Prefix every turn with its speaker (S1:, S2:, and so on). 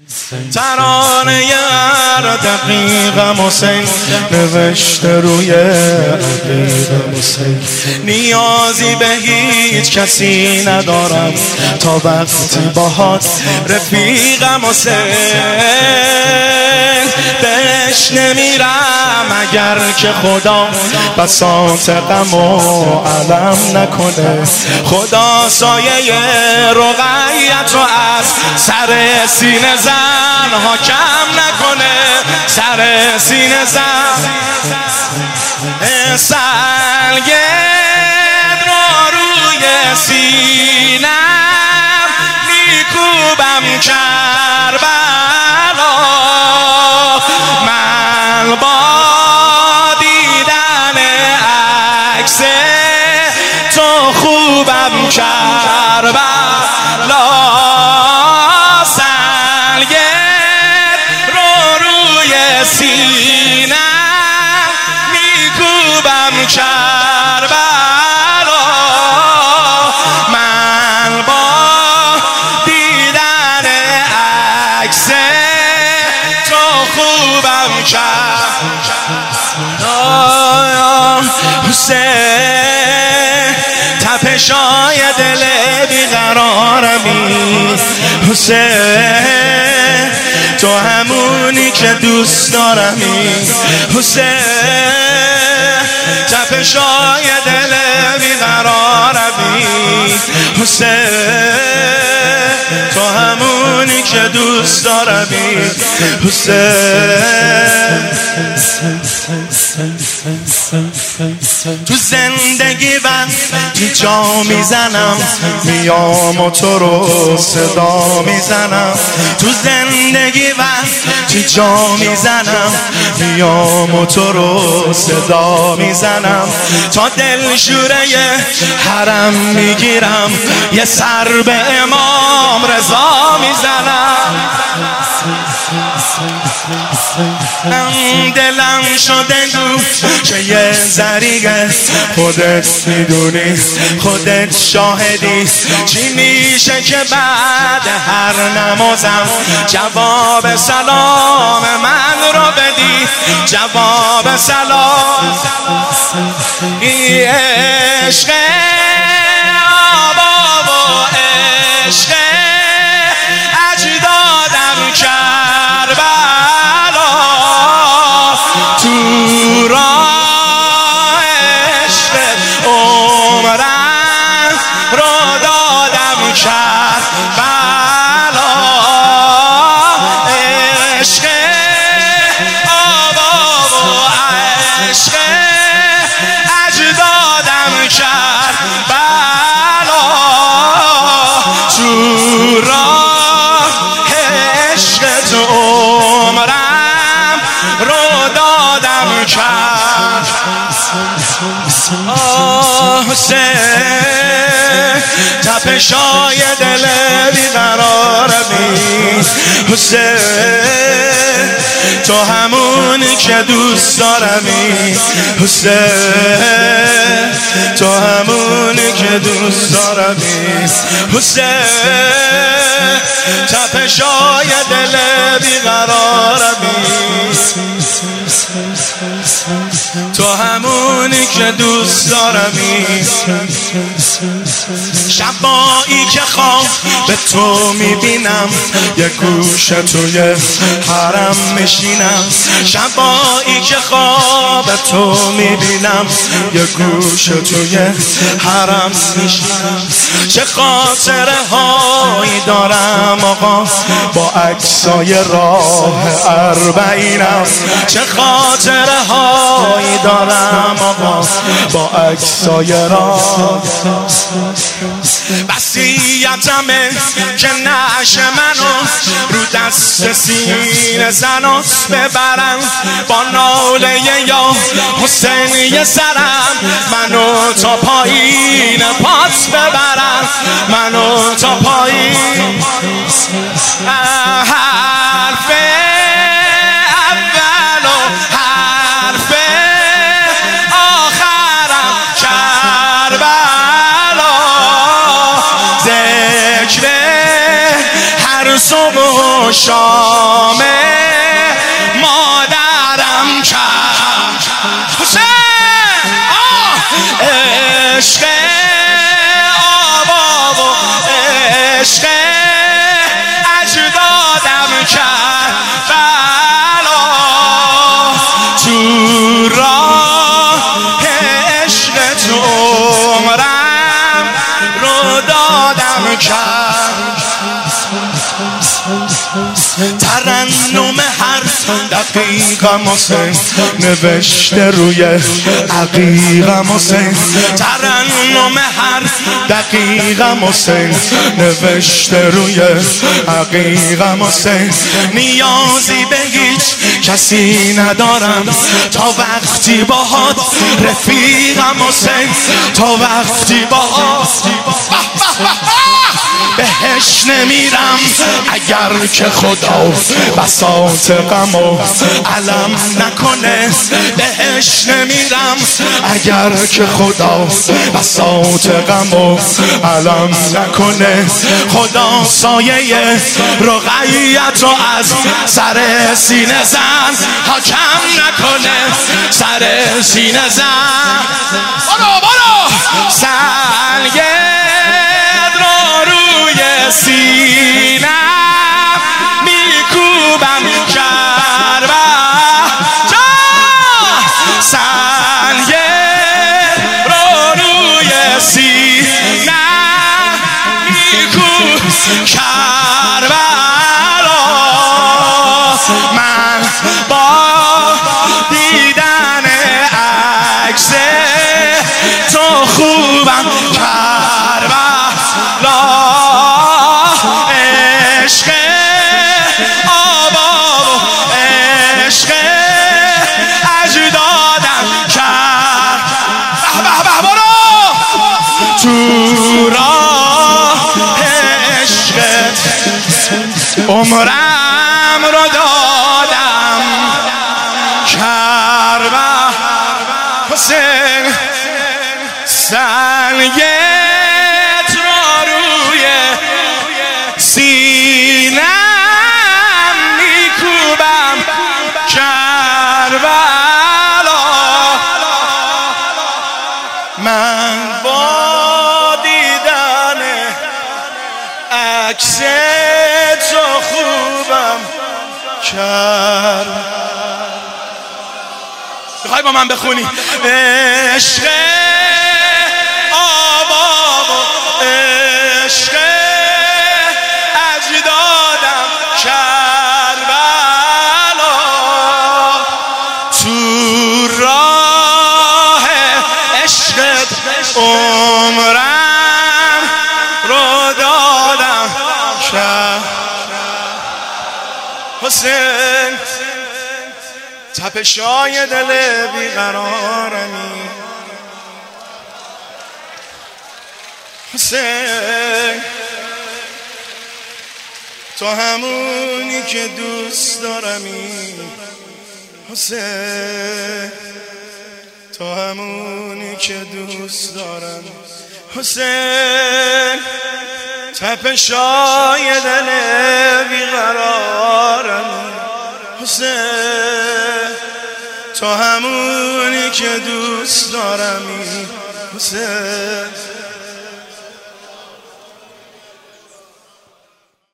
S1: ترانه هر دقیقم حسین نوشته روی عقیقم حسین. نیازی به هیچ کسی ندارم تا وقتی باهات رفیقم حسین. بهش نمیرم اگر که خدا بساط غم و علم نکنه. خدا سایه رقیت رو از سر سینه زن ها کم نکنه. سر سینه زن سلگرد رو روی سینم میکوبم کربلا. من با دیدن عکس تو خوبم کربلا. سینم میکوبم کربلا. من با دیدن عکس تو خوبم کربلا. حسین تپشای دل بیقرارمی. حسین تو همونی که دوست دارمی. حسین تپشای دل بیقرارمی. حسین تو همونی که دوست دارمی. حسین تو زندگی وقتی جا میزنم میام و تو رو صدا میزنم. تو زندگی وقتی جا میزنم میام و تو رو صدا میزنم. تا دلشوره حرم میگیرم یه سر به امام رضا میزنم. دلم شده گوش که یه ذریعه خودت میدونی خودت شاهدی. چی میشه که بعد هر نمازم جواب سلام من رو بدی. جواب سلام این عشق آبا و عشق اجدادم کربلا. تو راه عشق عمرم رو دادم کربلا. عشق آبا و عشق اجدادم کربلا. تو راه عشق تو عمرم رو دادم حسین تپشای دل بیقرارمی. حسین تو همونی که دوست دارمی. حسین تو همونی که دوست دارمی. حسین تپشای دل بیقرارمی. تو همونی که دوست دارمی. شبایی که خواب به تو میبینم یه گوشه توی حرم میشینم. شبایی که خواب به تو میبینم یه گوشه توی حرم میشینم. چه خاطره هایی دارم آقا با عکسای راه اربعینم. چه خاطره هایی دارم آقا با عکسای راه. وصیتمه که نعش منو رو دست سینه زنات ببرم. با ناله یا حسین یه سرم منو تا پایین پات ببرم. منو تا پایین حرف اول و حرف آخرم کربلا. ذکر هر صبح و و شام مادرم کرد حسین عشق آبا و عشق اجدادم کرد بلا تو راه عشق تو عمرم رو دادم کرد ترنم هر دقیقم حسین نوشته روی عقیقم حسین ترنم هر دقیقم حسین نوشته روی عقیقم حسین نیازی به هیچ کسی ندارم تا وقتی باهات رفیقم حسین تا وقتی باهات بهش نمیرم اگر که خدا بساط غمو علم نکنه بهش نمیرم اگر که خدا بساط غمو علم نکنه خدا سایه رقیت رو از سر سینه زن حاکم نکنه سر سینه زن برو سنگه سینم میکوبم کربلا سنگه رو روی سینم میکوبم کربلا من با دیدن عکس تو خوبم کربلا عشق آبا و عشق اجدادم کرد برو تو راه عشقت عمرم رو دادم کرد حسین سنگت رو روی سینم میکوبم کربلا من با دیدن عکس تو خوبم کرد میخوای با من بخونی عشق آبا و عشق اجدادم کربلا تو راه عشقت عمرم رو دادم کرد حسین تپشای دل بیقرارمی حسین تو همونی که دوست دارمی حسین تو همونی که دوست دارم حسین تپشای دل بیقرارم حسین تو همونی که دوست دارمی حسین